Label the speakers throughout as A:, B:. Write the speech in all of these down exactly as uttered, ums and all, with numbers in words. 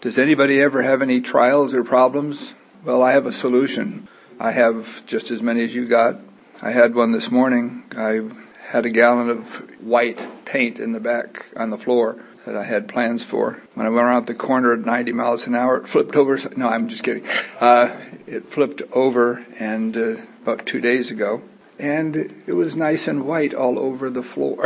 A: Does anybody ever have any trials or problems? Well, I have a solution. I have just as many as you got. I had one this morning. I had a gallon of white paint in the back on the floor that I had plans for. When I went around the corner at ninety miles an hour, it flipped over. No, I'm just kidding. Uh, it flipped over and uh, about two days ago. And it was nice and white all over the floor.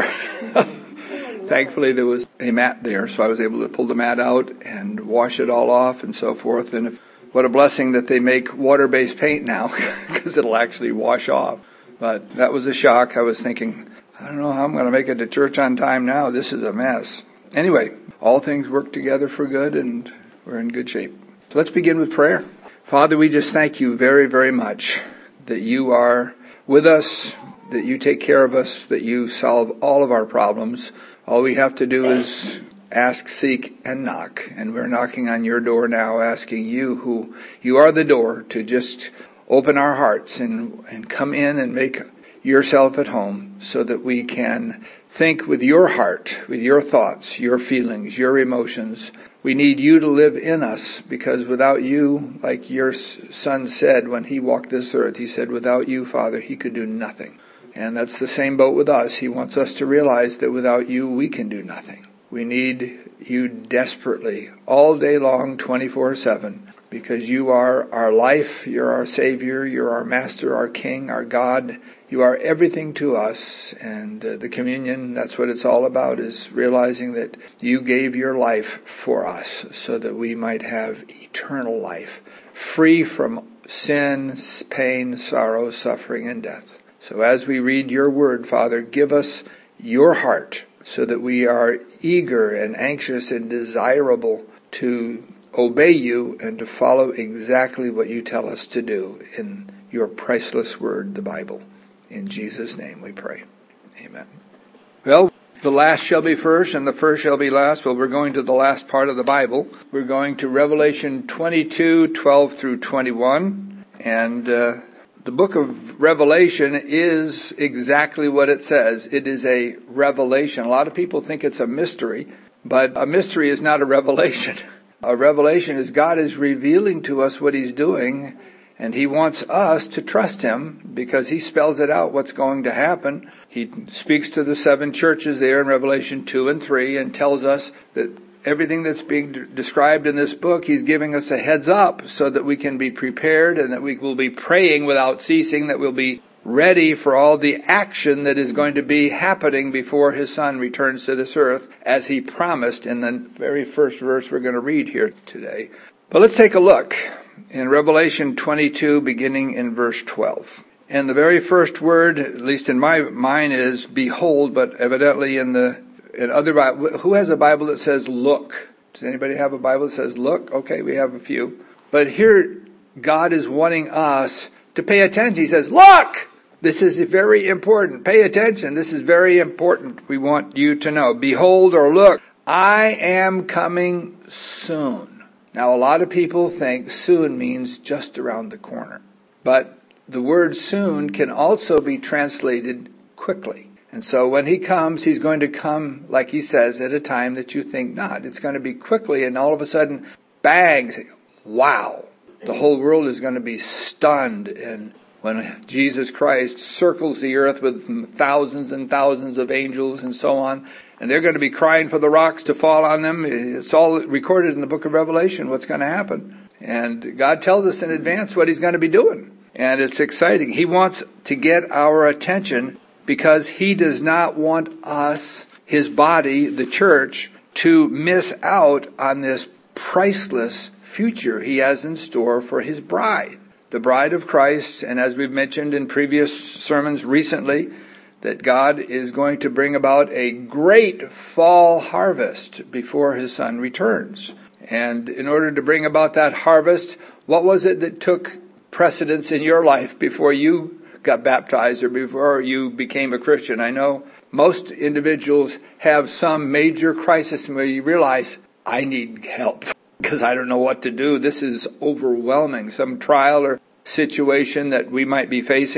A: Thankfully, there was a mat there, so I was able to pull the mat out and wash it all off and so forth. And if, what a blessing that they make water-based paint now, because it'll actually wash off. But that was a shock. I was thinking, I don't know how I'm going to make it to church on time now. This is a mess. Anyway, all things work together for good, and we're in good shape. So let's begin with prayer. Father, we just thank you very, very much that you are with us, that you take care of us, that you solve all of our problems. All we have to do is ask, seek, and knock. And we're knocking on your door now, asking you, who you are the door, to just open our hearts and, and come in and make yourself at home so that we can think with your heart, with your thoughts, your feelings, your emotions. We need you to live in us, because without you, like your son said when he walked this earth, he said, without you, Father, he could do nothing. And that's the same boat with us. He wants us to realize that without you, we can do nothing. We need you desperately, all day long, twenty-four seven, because you are our life, you're our Savior, you're our Master, our King, our God. You are everything to us. And uh, the communion, that's what it's all about, is realizing that you gave your life for us so that we might have eternal life, free from sin, pain, sorrow, suffering, and death. So as we read your word, Father, give us your heart so that we are eager and anxious and desirable to obey you and to follow exactly what you tell us to do in your priceless word, the Bible. In Jesus' name we pray. Amen. Well, the last shall be first and the first shall be last. Well, we're going to the last part of the Bible. We're going to Revelation twenty-two, twelve through twenty-one. And uh, the book of Revelation is exactly what it says. It is a revelation. A lot of people think it's a mystery, but a mystery is not a revelation. A revelation is God is revealing to us what he's doing, and he wants us to trust him because he spells it out what's going to happen. He speaks to the seven churches there in Revelation two and three and tells us that everything that's being described in this book, he's giving us a heads up so that we can be prepared and that we will be praying without ceasing, that we'll be ready for all the action that is going to be happening before his son returns to this earth, as he promised in the very first verse we're going to read here today. But let's take a look in Revelation twenty-two, beginning in verse twelve. And the very first word, at least in my mind, is behold, but evidently in the in other Bible, who has a Bible that says look? Does anybody have a Bible that says look? Okay, we have a few. But here, God is wanting us to pay attention. He says, look! This is very important. Pay attention. This is very important. We want you to know. Behold or look, I am coming soon. Now, a lot of people think soon means just around the corner. But the word soon can also be translated quickly. And so when he comes, he's going to come, like he says, at a time that you think not. It's going to be quickly, and all of a sudden, bang, wow. The whole world is going to be stunned. And when Jesus Christ circles the earth with thousands and thousands of angels and so on, and they're going to be crying for the rocks to fall on them. It's all recorded in the book of Revelation, what's going to happen. And God tells us in advance what he's going to be doing. And it's exciting. He wants to get our attention because he does not want us, his body, the church, to miss out on this priceless future he has in store for his bride. The bride of Christ, and as we've mentioned in previous sermons recently, that God is going to bring about a great fall harvest before his son returns. And in order to bring about that harvest, what was it that took precedence in your life before you got baptized or before you became a Christian? I know most individuals have some major crisis where you realize, I need help because I don't know what to do. This is overwhelming. Some trial or situation that we might be facing, and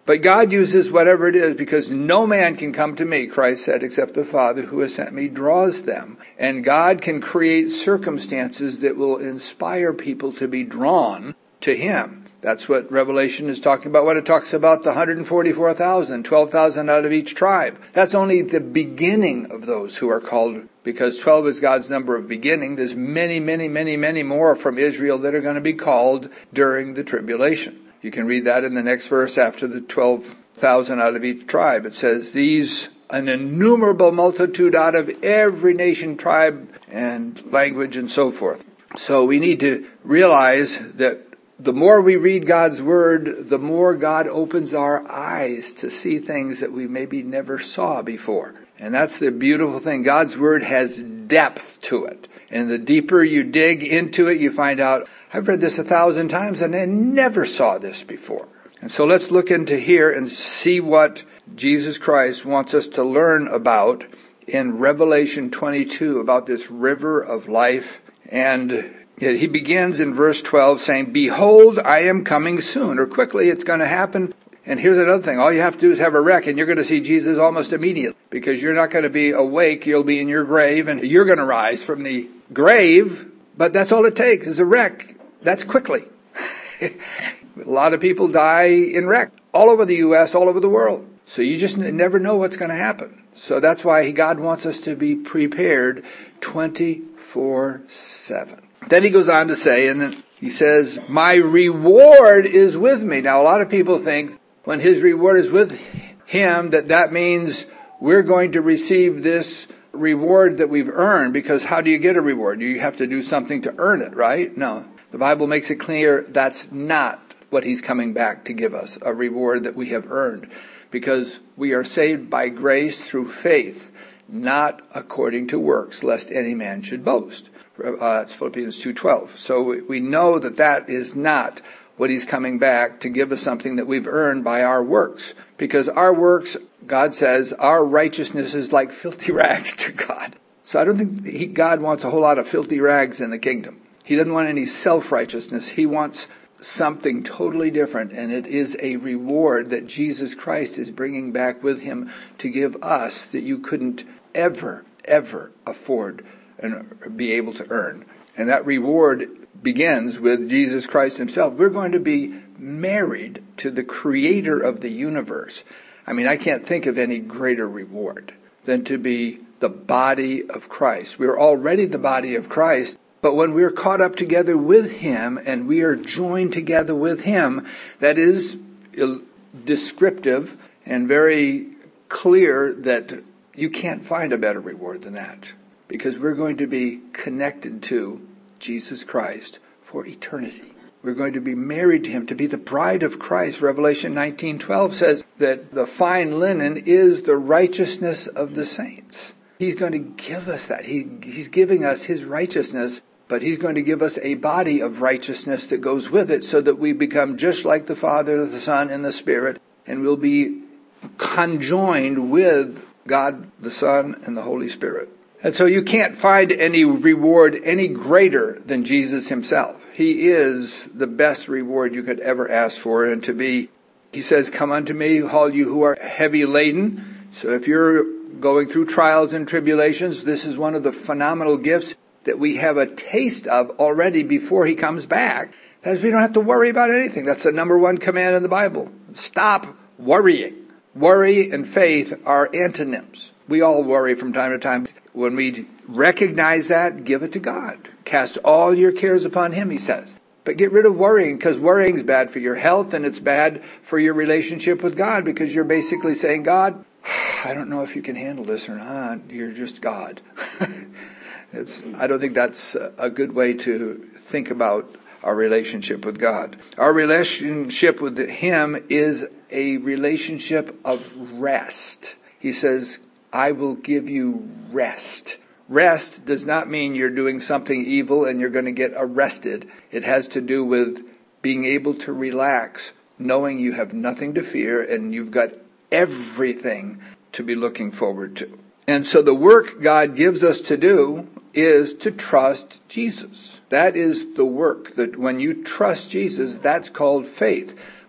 A: But God uses whatever it is, because no man can come to me, Christ said, except the Father who has sent me draws them. And God can create circumstances that will inspire people to be drawn to Him. That's what Revelation is talking about when it talks about the one hundred forty-four thousand, twelve thousand out of each tribe. That's only the beginning of those who are called, because twelve is God's number of beginning. There's many, many, many, many more from Israel that are going to be called during the tribulation. You can read that in the next verse after the twelve thousand out of each tribe. It says, these, an innumerable multitude out of every nation, tribe, and language, and so forth. So we need to realize that the more we read God's Word, the more God opens our eyes to see things that we maybe never saw before. And that's the beautiful thing. God's Word has depth to it. And the deeper you dig into it, you find out, I've read this a thousand times and I never saw this before. And so let's look into here and see what Jesus Christ wants us to learn about in Revelation twenty-two, about this river of life. And he begins in verse twelve saying, behold, I am coming soon, or quickly it's going to happen. And here's another thing. All you have to do is have a wreck and you're going to see Jesus almost immediately, because you're not going to be awake. You'll be in your grave and you're going to rise from the grave. But that's all it takes is a wreck. That's quickly. A lot of people die in wreck all over the U S, all over the world. So you just never know what's going to happen. So that's why God wants us to be prepared twenty-four seven. Then he goes on to say, and then he says, my reward is with me. Now, a lot of people think when his reward is with him, that that means we're going to receive this reward that we've earned, because how do you get a reward? You have to do something to earn it, right? No. The Bible makes it clear that's not what he's coming back to give us, a reward that we have earned, because we are saved by grace through faith, not according to works, lest any man should boast. Uh, it's Philippians two twelve. So we, we know that that is not what he's coming back to give us, something that we've earned by our works. Because our works, God says, our righteousness is like filthy rags to God. So I don't think he, God wants a whole lot of filthy rags in the kingdom. He doesn't want any self-righteousness. He wants something totally different, and it is a reward that Jesus Christ is bringing back with him to give us that you couldn't ever, ever afford and be able to earn. And that reward begins with Jesus Christ himself. We're going to be married to the creator of the universe. I mean, I can't think of any greater reward than to be the body of Christ. We're already the body of Christ, but when we're caught up together with him and we are joined together with him, that is descriptive and very clear that you can't find a better reward than that, because we're going to be connected to Jesus Christ for eternity. We're going to be married to him, to be the bride of Christ. Revelation nineteen twelve says that the fine linen is the righteousness of the saints. He's going to give us that. He, he's giving us his righteousness, but he's going to give us a body of righteousness that goes with it, so that we become just like the Father, the Son, and the Spirit, and we'll be conjoined with God, the Son, and the Holy Spirit. And so you can't find any reward any greater than Jesus himself. He is the best reward you could ever ask for. And to be, he says, come unto me, all you who are heavy laden. So if you're going through trials and tribulations, this is one of the phenomenal gifts that we have a taste of already before he comes back. That is, we don't have to worry about anything. That's the number one command in the Bible. Stop worrying. Worry and faith are antonyms. We all worry from time to time. When we recognize that, give it to God. Cast all your cares upon him, he says. But get rid of worrying, because worrying is bad for your health and it's bad for your relationship with God, because you're basically saying, God, I don't know if you can handle this or not. You're just God. It's, I don't think that's a good way to think about our relationship with God. Our relationship with him is a relationship of rest. He says, I will give you rest. Rest does not mean you're doing something evil and you're going to get arrested. It has to do with being able to relax, knowing you have nothing to fear and you've got everything to be looking forward to. And so the work God gives us to do is to trust Jesus. That is the work. That when you trust Jesus, that's called faith.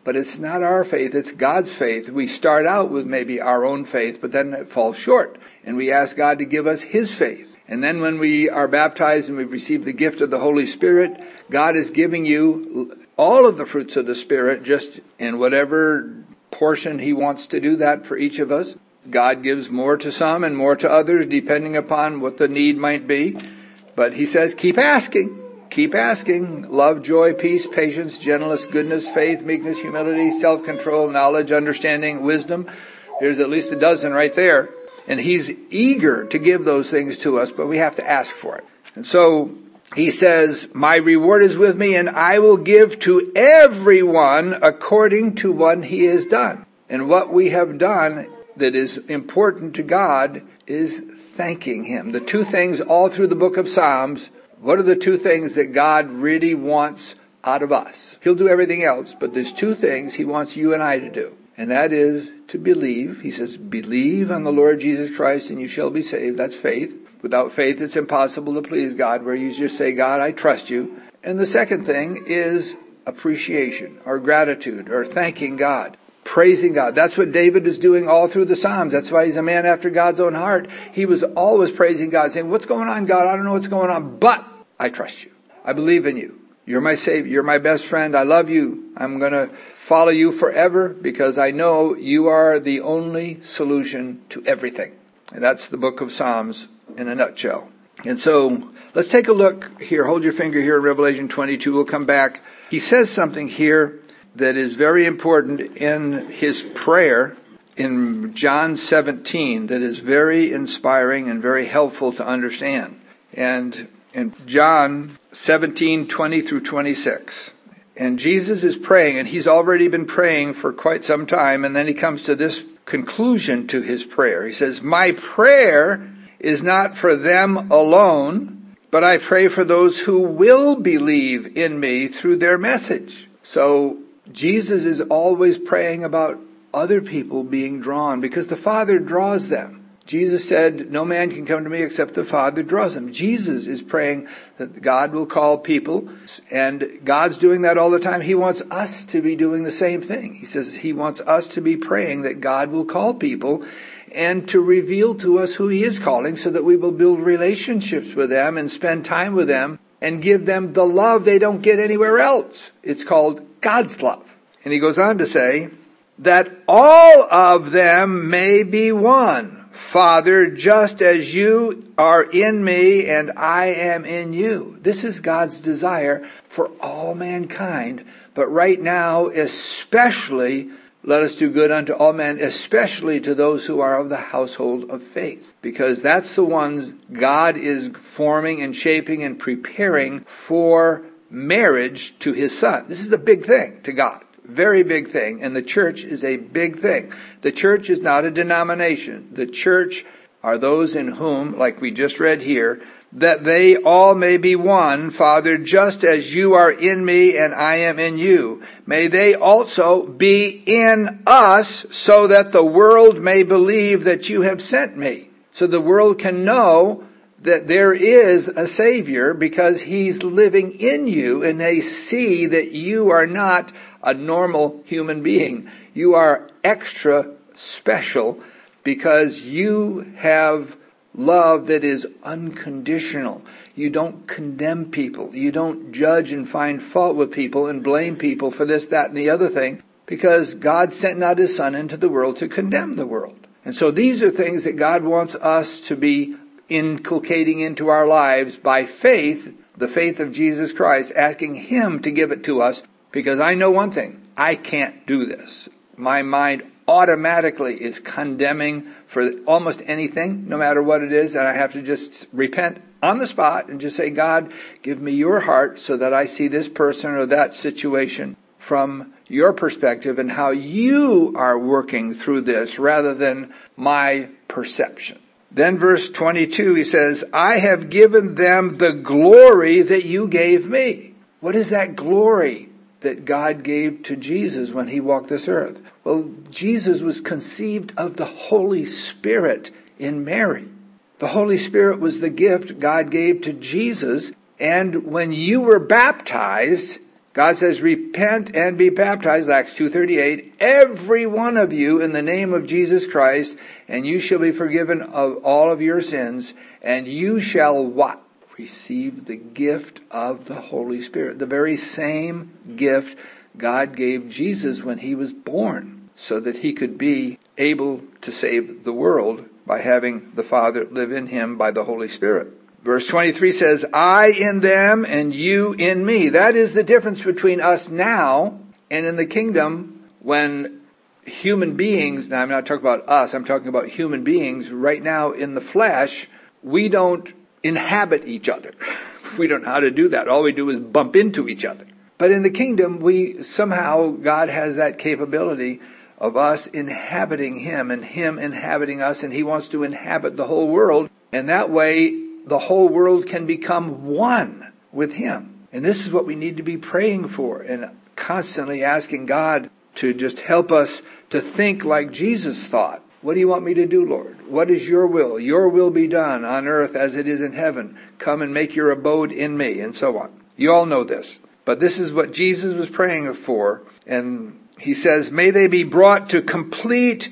A: But it's not our faith, it's God's faith. We start out with maybe our own faith, but then it falls short. And we ask God to give us His faith. And then when we are baptized and we've received the gift of the Holy Spirit, God is giving you all of the fruits of the Spirit, just in whatever portion He wants to do that for each of us. God gives more to some and more to others, depending upon what the need might be. But He says, keep asking. Keep asking. Love, joy, peace, patience, gentleness, goodness, faith, meekness, humility, self-control, knowledge, understanding, wisdom. There's at least a dozen right there. And He's eager to give those things to us, but we have to ask for it. And so He says, my reward is with me, and I will give to everyone according to what he has done. And what we have done that is important to God is thanking Him. The two things all through the book of Psalms, what are the two things that God really wants out of us? He'll do everything else, but there's two things He wants you and I to do. And that is to believe. He says, believe on the Lord Jesus Christ and you shall be saved. That's faith. Without faith, it's impossible to please God, where you just say, God, I trust you. And the second thing is appreciation or gratitude or thanking God. Praising God. That's what David is doing all through the Psalms. That's why he's a man after God's own heart. He was always praising God, saying, what's going on, God? I don't know what's going on, but I trust you. I believe in you. You're my Savior. You're my best friend. I love you. I'm going to follow you forever because I know you are the only solution to everything. And that's the book of Psalms in a nutshell. And so let's take a look here. Hold your finger here in Revelation twenty-two. We'll come back. He says something here that is very important in his prayer in John seventeen that is very inspiring and very helpful to understand. And in John seventeen, twenty through twenty-six. And Jesus is praying, and He's already been praying for quite some time, and then He comes to this conclusion to His prayer. He says, my prayer is not for them alone, but I pray for those who will believe in me through their message. So Jesus is always praying about other people being drawn because the Father draws them. Jesus said, no man can come to me except the Father draws them. Jesus is praying that God will call people, and God's doing that all the time. He wants us to be doing the same thing. He says He wants us to be praying that God will call people and to reveal to us who He is calling so that we will build relationships with them and spend time with them and give them the love they don't get anywhere else. It's called God's love. And He goes on to say that all of them may be one. Father, just as you are in me and I am in you. This is God's desire for all mankind. But right now, especially, let us do good unto all men, especially to those who are of the household of faith. Because that's the ones God is forming and shaping and preparing for marriage to His Son. This is a big thing to God. Very big thing. And the church is a big thing. The church is not a denomination. The church are those in whom, like we just read here, that they all may be one, Father, just as you are in me and I am in you. May they also be in us so that the world may believe that you have sent me. So the world can know that there is a Savior because He's living in you, and they see that you are not a normal human being. You are extra special because you have love that is unconditional. You don't condemn people. You don't judge and find fault with people and blame people for this, that, and the other thing, because God sent not His Son into the world to condemn the world. And so these are things that God wants us to be inculcating into our lives by faith, the faith of Jesus Christ, asking Him to give it to us. Because I know one thing, I can't do this. My mind automatically is condemning for almost anything, no matter what it is, and I have to just repent on the spot and just say, God, give me your heart so that I see this person or that situation from your perspective and how you are working through this rather than my perception. Then verse twenty-two, he says, I have given them the glory that you gave me. What is that glory that God gave to Jesus when He walked this earth? Well, Jesus was conceived of the Holy Spirit in Mary. The Holy Spirit was the gift God gave to Jesus. And when you were baptized, God says, repent and be baptized, Acts two thirty-eight, every one of you in the name of Jesus Christ, and you shall be forgiven of all of your sins, and you shall what? Receive the gift of the Holy Spirit. The very same gift God gave Jesus when he was born, so that he could be able to save the world by having the Father live in him by the Holy Spirit. Verse twenty-three says, I in them and you in me. That is the difference between us now and in the kingdom, when human beings, now I'm not talking about us, I'm talking about human beings right now in the flesh, we don't inhabit each other. We don't know how to do that. All we do is bump into each other. But in the kingdom, we somehow, God has that capability of us inhabiting him and him inhabiting us, and he wants to inhabit the whole world. And that way, the whole world can become one with him. And this is what we need to be praying for and constantly asking God to just help us to think like Jesus thought. What do you want me to do, Lord? What is your will? Your will be done on earth as it is in heaven. Come and make your abode in me, and so on. You all know this. But this is what Jesus was praying for. And he says, may they be brought to complete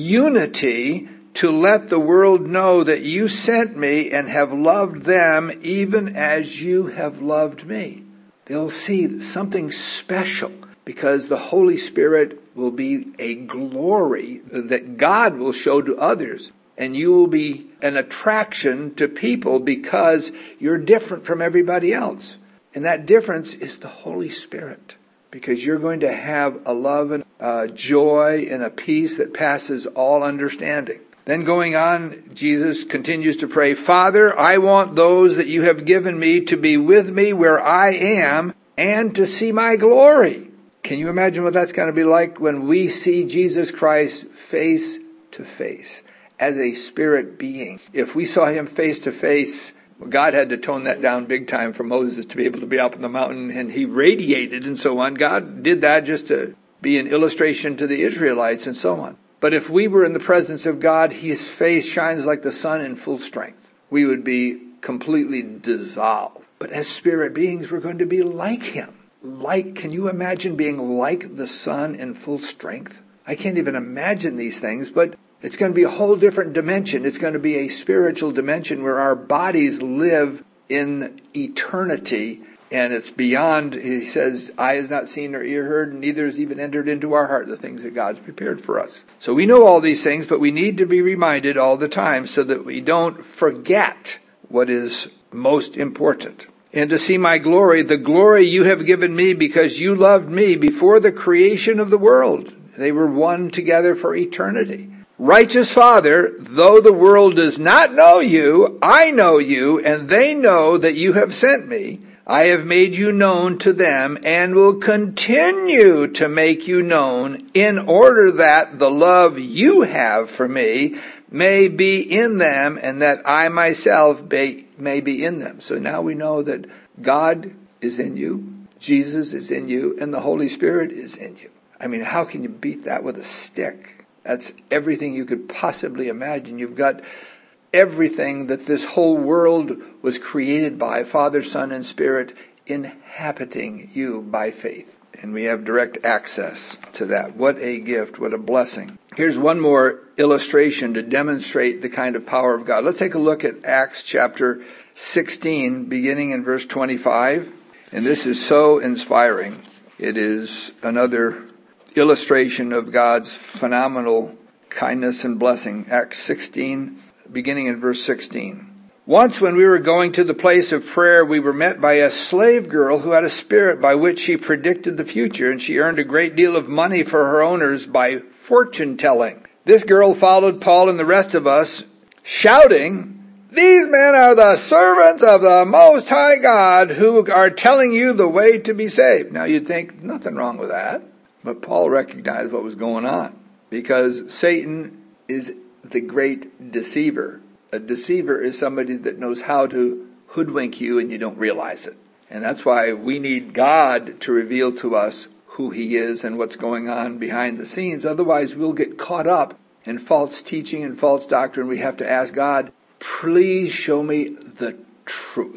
A: unity, to let the world know that you sent me and have loved them even as you have loved me. They'll see something special, because the Holy Spirit will be a glory that God will show to others. And you will be an attraction to people because you're different from everybody else. And that difference is the Holy Spirit, because you're going to have a love and a joy and a peace that passes all understanding. Then going on, Jesus continues to pray, Father, I want those that you have given me to be with me where I am and to see my glory. Can you imagine what that's going to be like when we see Jesus Christ face to face as a spirit being? If we saw him face to face, God had to tone that down big time for Moses to be able to be up in the mountain, and he radiated and so on. God did that just to be an illustration to the Israelites and so on. But if we were in the presence of God, his face shines like the sun in full strength. We would be completely dissolved. But as spirit beings, we're going to be like him. Like, can you imagine being like the sun in full strength? I can't even imagine these things, but it's going to be a whole different dimension. It's going to be a spiritual dimension where our bodies live in eternity. And it's beyond, he says, eye has not seen nor ear heard, and neither has even entered into our heart the things that God's prepared for us. So we know all these things, but we need to be reminded all the time so that we don't forget what is most important. And to see my glory, the glory you have given me because you loved me before the creation of the world. They were one together for eternity. Righteous Father, though the world does not know you, I know you, and they know that you have sent me. I have made you known to them and will continue to make you known, in order that the love you have for me may be in them and that I myself be, may be in them. So now we know that God is in you, Jesus is in you, and the Holy Spirit is in you. I mean, how can you beat that with a stick? That's everything you could possibly imagine. You've got everything that this whole world was created by, Father, Son, and Spirit, inhabiting you by faith. And we have direct access to that. What a gift, what a blessing. Here's one more illustration to demonstrate the kind of power of God. Let's take a look at Acts chapter sixteen, beginning in verse twenty-five. And this is so inspiring. It is another illustration of God's phenomenal kindness and blessing. Acts sixteen, beginning in verse sixteen. Once when we were going to the place of prayer, we were met by a slave girl who had a spirit by which she predicted the future, and she earned a great deal of money for her owners by fortune telling. This girl followed Paul and the rest of us, shouting, "These men are the servants of the Most High God who are telling you the way to be saved." Now you'd think nothing wrong with that, but Paul recognized what was going on, because Satan is the great deceiver. A deceiver is somebody that knows how to hoodwink you and you don't realize it. And that's why we need God to reveal to us who He is and what's going on behind the scenes. Otherwise we'll get caught up in false teaching and false doctrine. We have to ask God, please show me the truth.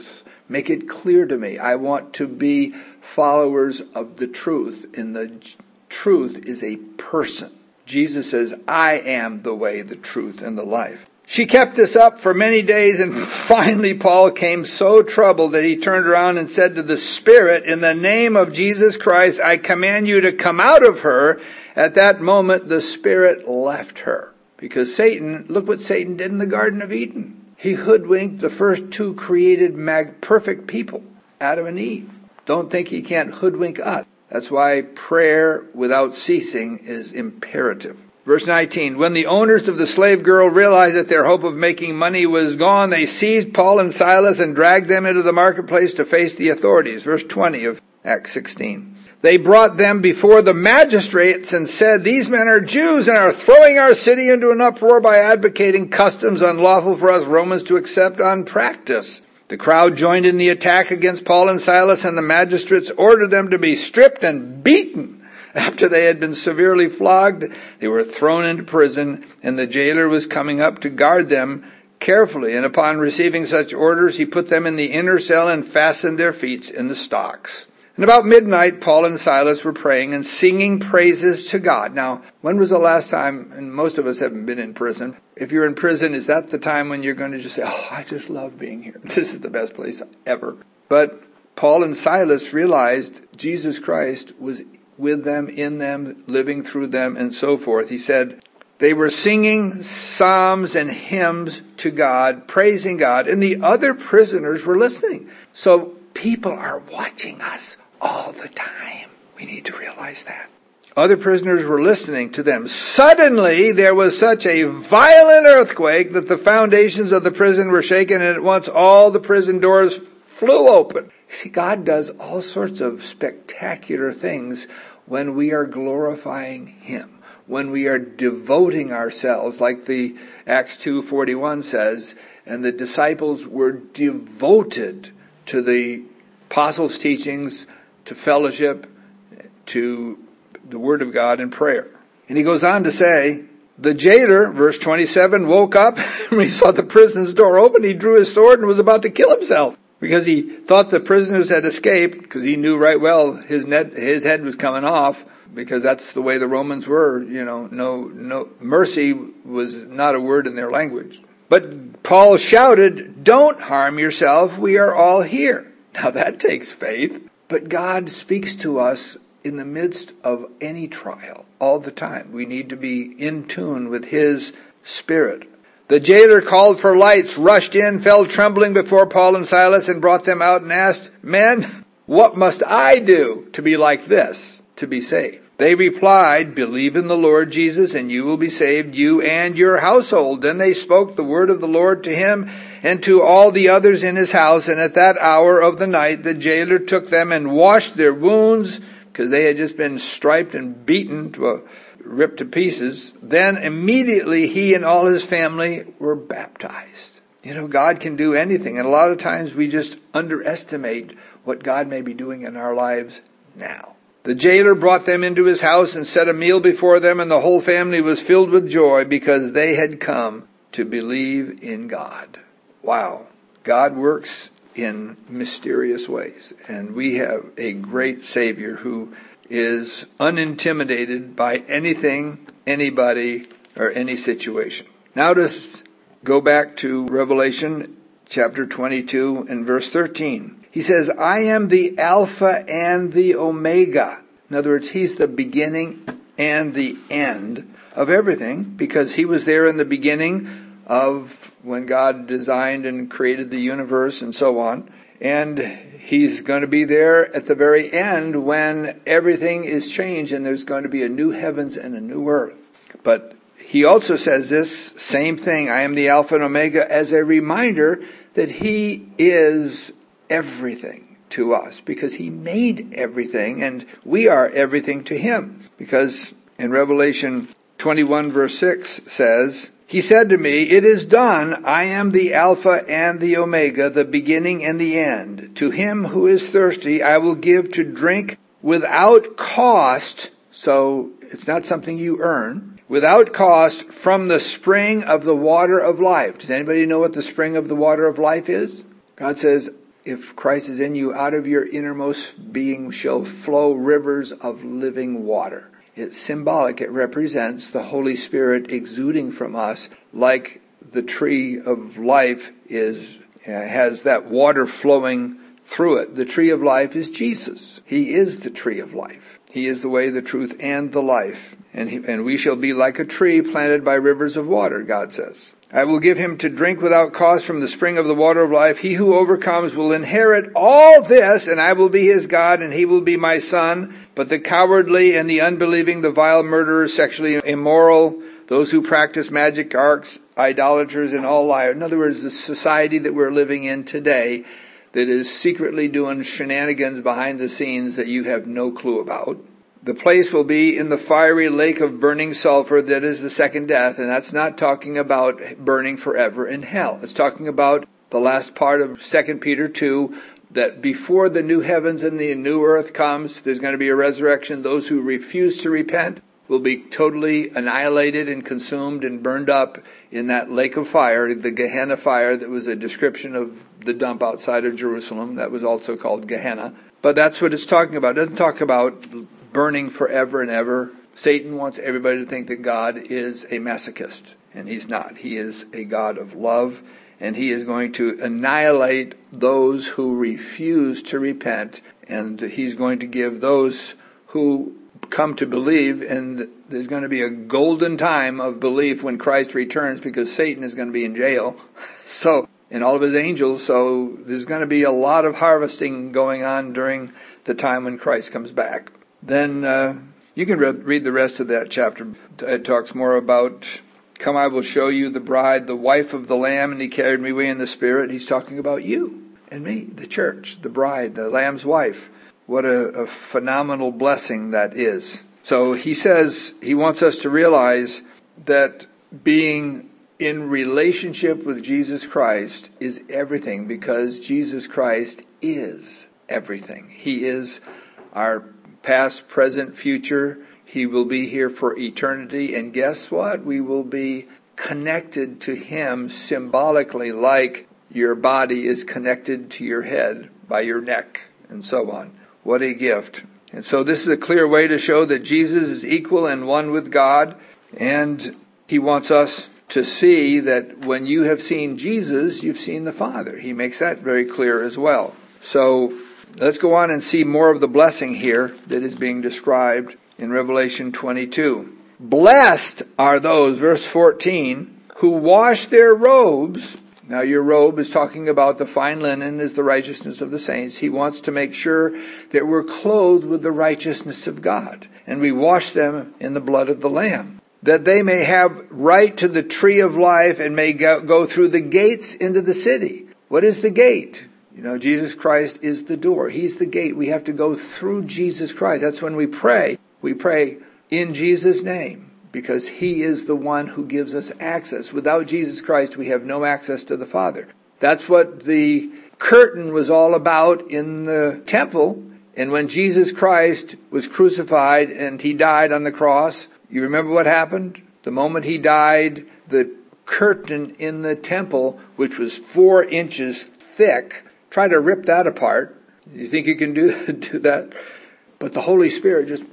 A: Make it clear to me. I want to be followers of the truth. And the truth is a person. Jesus says, I am the way, the truth, and the life. She kept this up for many days, and finally Paul came so troubled that he turned around and said to the Spirit, in the name of Jesus Christ, I command you to come out of her. At that moment, the Spirit left her. Because Satan, look what Satan did in the Garden of Eden. He hoodwinked the first two created mag- perfect people, Adam and Eve. Don't think he can't hoodwink us. That's why prayer without ceasing is imperative. Verse nineteen, when the owners of the slave girl realized that their hope of making money was gone, they seized Paul and Silas and dragged them into the marketplace to face the authorities. Verse twenty of Acts sixteen. They brought them before the magistrates and said, these men are Jews and are throwing our city into an uproar by advocating customs unlawful for us Romans to accept on practice. The crowd joined in the attack against Paul and Silas, and the magistrates ordered them to be stripped and beaten. After they had been severely flogged, they were thrown into prison, and the jailer was coming up to guard them carefully. And upon receiving such orders, he put them in the inner cell and fastened their feet in the stocks. And about midnight, Paul and Silas were praying and singing praises to God. Now, when was the last time, and most of us haven't been in prison, if you're in prison, is that the time when you're going to just say, oh, I just love being here. This is the best place ever. But Paul and Silas realized Jesus Christ was with them, in them, living through them, and so forth. He said, they were singing psalms and hymns to God, praising God, and the other prisoners were listening. So people are watching us all the time. We need to realize that. Other prisoners were listening to them. Suddenly, there was such a violent earthquake that the foundations of the prison were shaken, and at once all the prison doors flew open. See, God does all sorts of spectacular things when we are glorifying Him, when we are devoting ourselves, like the Acts two forty-one says, and the disciples were devoted to the apostles' teachings, to fellowship, to the Word of God and prayer. And he goes on to say, the jailer, verse twenty-seven, woke up when he saw the prison's door open. He drew his sword and was about to kill himself because he thought the prisoners had escaped, because he knew right well his net, his head was coming off, because that's the way the Romans were. You know, no, no, mercy was not a word in their language. But Paul shouted, don't harm yourself. We are all here. Now that takes faith. But God speaks to us in the midst of any trial all the time. We need to be in tune with His Spirit. The jailer called for lights, rushed in, fell trembling before Paul and Silas, and brought them out and asked, men, what must I do to be like this, to be saved? They replied, believe in the Lord Jesus, and you will be saved, you and your household. Then they spoke the word of the Lord to him and to all the others in his house. And at that hour of the night, the jailer took them and washed their wounds, because they had just been striped and beaten to a, ripped to pieces. Then immediately he and all his family were baptized. You know, God can do anything. And a lot of times we just underestimate what God may be doing in our lives now. The jailer brought them into his house and set a meal before them, and the whole family was filled with joy because they had come to believe in God. Wow. God works in mysterious ways, and we have a great Savior who is unintimidated by anything, anybody, or any situation. Now let's go back to Revelation chapter twenty-two and verse thirteen. He says, I am the Alpha and the Omega. In other words, He's the beginning and the end of everything, because He was there in the beginning of when God designed and created the universe and so on. And He's going to be there at the very end when everything is changed and there's going to be a new heavens and a new earth. But He also says this same thing, I am the Alpha and Omega, as a reminder that He is everything to us, because He made everything and we are everything to Him. Because in Revelation twenty-one verse six says, He said to me, it is done. I am the Alpha and the Omega, the beginning and the end. To him who is thirsty, I will give to drink without cost. So it's not something you earn. Without cost from the spring of the water of life. Does anybody know what the spring of the water of life is? God says, if Christ is in you, out of your innermost being shall flow rivers of living water. It's symbolic. It represents the Holy Spirit exuding from us like the tree of life is, uh, has that water flowing through it. The tree of life is Jesus. He is the tree of life. He is the way, the truth, and the life. And, he, and we shall be like a tree planted by rivers of water, God says. I will give him to drink without cost from the spring of the water of life. He who overcomes will inherit all this, and I will be his God, and he will be my son. But the cowardly and the unbelieving, the vile murderers, sexually immoral, those who practice magic arts, idolaters, and all liars. In other words, the society that we're living in today that is secretly doing shenanigans behind the scenes that you have no clue about. The place will be in the fiery lake of burning sulfur that is the second death, and that's not talking about burning forever in hell. It's talking about the last part of Second Peter two, that before the new heavens and the new earth comes, there's going to be a resurrection. Those who refuse to repent will be totally annihilated and consumed and burned up in that lake of fire, the Gehenna fire that was a description of the dump outside of Jerusalem. That was also called Gehenna. But that's what it's talking about. It doesn't talk about burning forever and ever. Satan wants everybody to think that God is a masochist, and he's not. He is a God of love, and he is going to annihilate those who refuse to repent, and he's going to give those who come to believe, and there's going to be a golden time of belief when Christ returns, because Satan is going to be in jail. So, and all of his angels, so there's going to be a lot of harvesting going on during the time when Christ comes back. Then uh, you can re- read the rest of that chapter. It talks more about, come, I will show you the bride, the wife of the Lamb, and he carried me away in the Spirit. He's talking about you and me, the church, the bride, the Lamb's wife. What a, a phenomenal blessing that is. So he says he wants us to realize that being in relationship with Jesus Christ is everything, because Jesus Christ is everything. He is our past, present, future. He will be here for eternity. And guess what? We will be connected to him symbolically, like your body is connected to your head by your neck and so on. What a gift. And so this is a clear way to show that Jesus is equal and one with God. And he wants us to see that when you have seen Jesus, you've seen the Father. He makes that very clear as well. So let's go on and see more of the blessing here that is being described in Revelation twenty-two. Blessed are those, verse fourteen, who wash their robes. Now your robe is talking about the fine linen is the righteousness of the saints. He wants to make sure that we're clothed with the righteousness of God. And we wash them in the blood of the Lamb, that they may have right to the tree of life and may go, go through the gates into the city. What is the gate? You know, Jesus Christ is the door. He's the gate. We have to go through Jesus Christ. That's when we pray. We pray in Jesus' name, because he is the one who gives us access. Without Jesus Christ, we have no access to the Father. That's what the curtain was all about in the temple. And when Jesus Christ was crucified and he died on the cross, you remember what happened? The moment he died, the curtain in the temple, which was four inches thick, try to rip that apart. You think you can do, do that? But the Holy Spirit just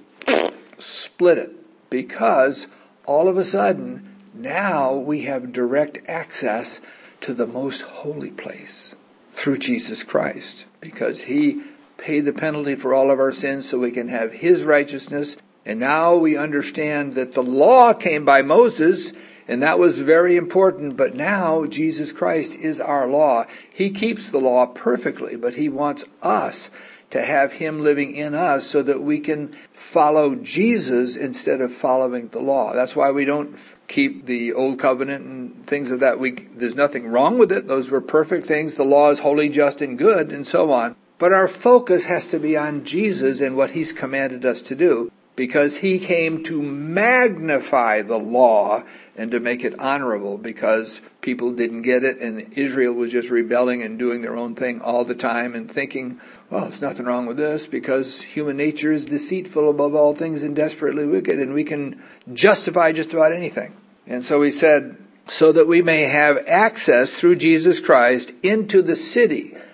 A: split it, because all of a sudden, now we have direct access to the most holy place through Jesus Christ, because he paid the penalty for all of our sins so we can have his righteousness. And now we understand that the law came by Moses, and that was very important, but now Jesus Christ is our law. He keeps the law perfectly, but he wants us to have him living in us so that we can follow Jesus instead of following the law. That's why we don't keep the old covenant and things of that. We, there's nothing wrong with it. Those were perfect things. The law is holy, just, and good, and so on. But our focus has to be on Jesus and what he's commanded us to do, because he came to magnify the law and to make it honorable, because people didn't get it, and Israel was just rebelling and doing their own thing all the time and thinking, well, there's nothing wrong with this, because human nature is deceitful above all things and desperately wicked, and we can justify just about anything. And so he said, so that we may have access through Jesus Christ into the city.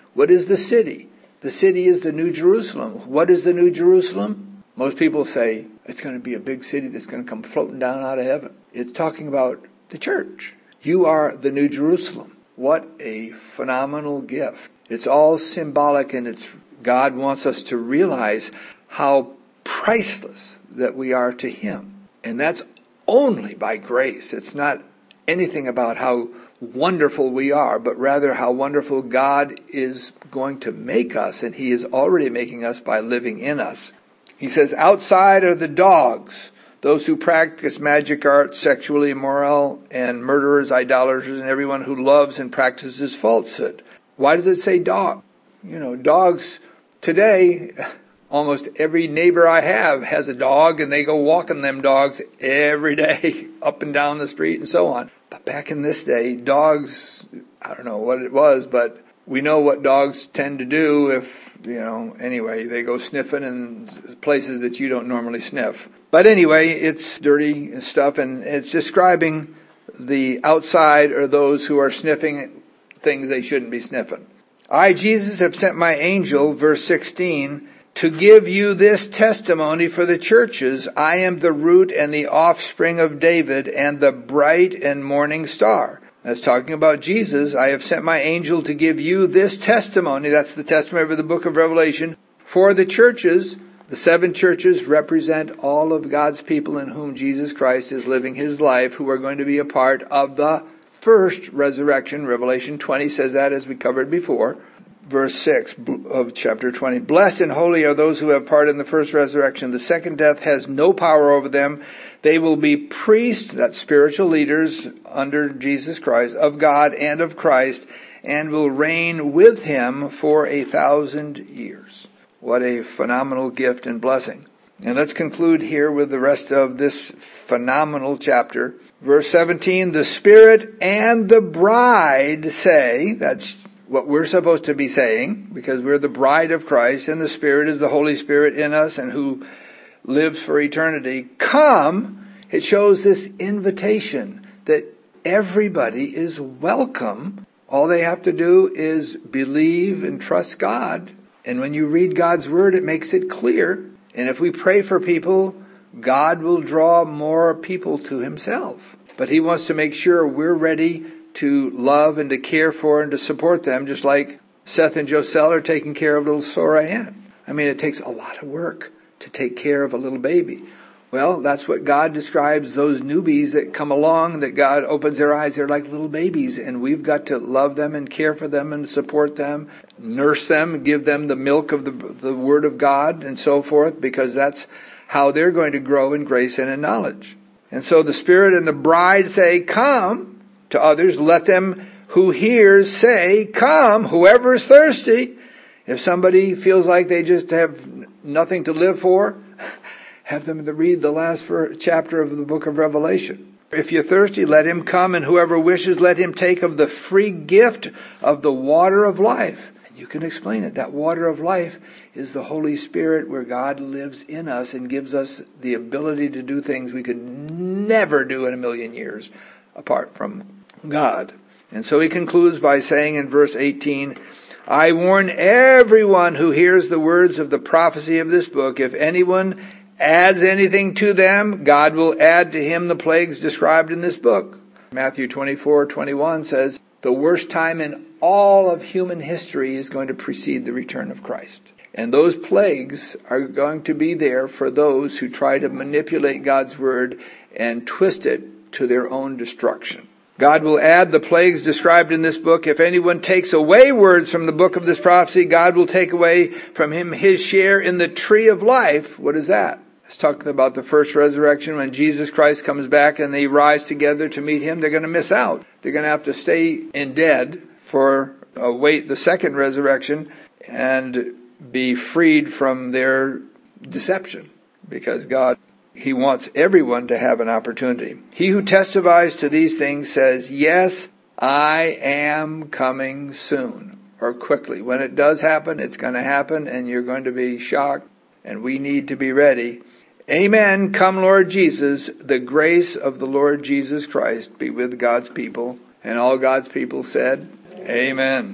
A: What is the city? The city is the New Jerusalem. What is the New Jerusalem? Most people say it's going to be a big city that's going to come floating down out of heaven. It's talking about the church. You are the New Jerusalem. What a phenomenal gift. It's all symbolic, and it's God wants us to realize how priceless that we are to Him. And that's only by grace. It's not anything about how wonderful we are, but rather how wonderful God is going to make us, and He is already making us by living in us. He says, outside are the dogs, those who practice magic arts, sexually immoral, and murderers, idolaters, and everyone who loves and practices falsehood. Why does it say dog? You know, dogs today, almost every neighbor I have has a dog, and they go walking them dogs every day up and down the street and so on. But back in this day, dogs, I don't know what it was, but we know what dogs tend to do if, you know, anyway, they go sniffing in places that you don't normally sniff. But anyway, it's dirty stuff, and it's describing the outside or those who are sniffing things they shouldn't be sniffing. I, Jesus, have sent my angel, verse sixteen, to give you this testimony for the churches. I am the root and the offspring of David and the bright and morning star. That's talking about Jesus. I have sent my angel to give you this testimony. That's the testimony of the book of Revelation for the churches. The seven churches represent all of God's people in whom Jesus Christ is living His life, who are going to be a part of the first resurrection. Revelation twenty says that, as we covered before. Verse six of chapter twenty. Blessed and holy are those who have part in the first resurrection. The second death has no power over them. They will be priests, that's spiritual leaders under Jesus Christ, of God and of Christ, and will reign with Him for a thousand years. What a phenomenal gift and blessing. And let's conclude here with the rest of this phenomenal chapter. Verse seventeen, the Spirit and the bride say, that's what we're supposed to be saying, because we're the bride of Christ, and the Spirit is the Holy Spirit in us and who lives for eternity. Come. It shows this invitation that everybody is welcome. All they have to do is believe and trust God. And when you read God's Word, it makes it clear. And if we pray for people, God will draw more people to Himself. But He wants to make sure we're ready to love and to care for and to support them, just like Seth and Joselle are taking care of little Sora Ann. I mean, it takes a lot of work to take care of a little baby. Well, that's what God describes those newbies that come along, that God opens their eyes. They're like little babies, and we've got to love them and care for them and support them, nurse them, give them the milk of the, the Word of God and so forth, because that's how they're going to grow in grace and in knowledge. And so the Spirit and the bride say, come. To others, let them who hears say, come. Whoever is thirsty. If somebody feels like they just have nothing to live for, have them to read the last chapter of the book of Revelation. If you're thirsty, let him come, and whoever wishes, let him take of the free gift of the water of life. And you can explain it. That water of life is the Holy Spirit, where God lives in us and gives us the ability to do things we could never do in a million years apart from God. And so he concludes by saying in verse eighteen, I warn everyone who hears the words of the prophecy of this book, if anyone adds anything to them, God will add to him the plagues described in this book. Matthew twenty-four twenty-one says, the worst time in all of human history is going to precede the return of Christ. And those plagues are going to be there for those who try to manipulate God's word and twist it to their own destruction. God will add the plagues described in this book. If anyone takes away words from the book of this prophecy, God will take away from him his share in the tree of life. What is that? It's talking about the first resurrection. When Jesus Christ comes back and they rise together to meet him, they're going to miss out. They're going to have to stay in dead for await the second resurrection and be freed from their deception, because God, He wants everyone to have an opportunity. He who testifies to these things says, yes, I am coming soon, or quickly. When it does happen, it's going to happen, and you're going to be shocked, and we need to be ready. Amen. Come, Lord Jesus. The grace of the Lord Jesus Christ be with God's people. And all God's people said, amen.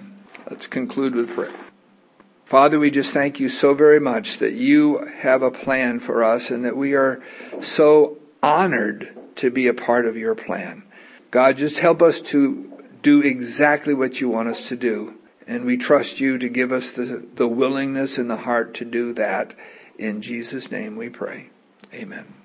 A: Let's conclude with prayer. Father, we just thank you so very much that you have a plan for us and that we are so honored to be a part of your plan. God, just help us to do exactly what you want us to do. And we trust you to give us the, the willingness and the heart to do that. In Jesus' name we pray. Amen.